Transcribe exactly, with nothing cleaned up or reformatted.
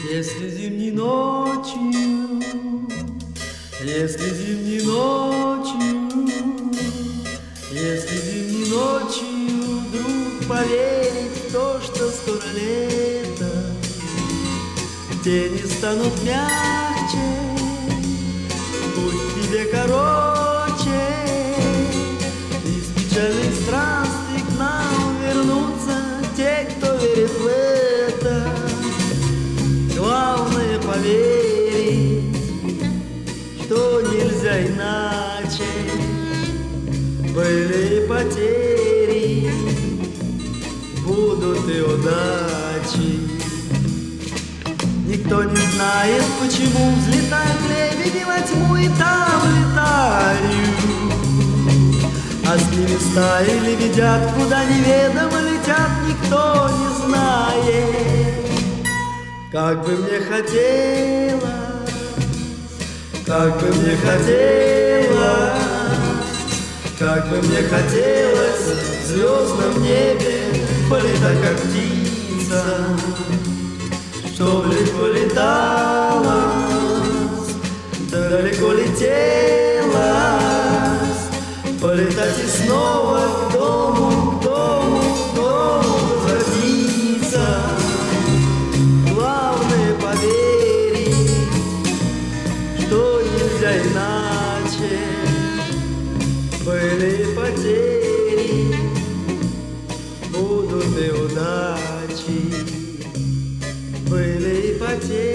Если зимней ночью, если зимней ночью, если зимней ночью вдруг поверить в то, что скоро лето, тени станут мягче, путь тебе короче, из печальных странствий к нам вернутся те, кто верит в это. Главное поверить, что нельзя иначе. Были и потери, будут и удачи. Никто не знает, почему взлетают лебеди во тьму и там летают. А с ними стаи лебедят, куда неведомо летят, никто не знает. Как бы мне хотелось, как бы мне хотелось, как бы мне хотелось в звездном небе полетать, как птица, чтоб легко леталась, далеко летелась, полетать и снова к дому, к дому, к дому возвратиться. Главное поверить, что нельзя иначе. Были потери, будут и удачи. Были и потери.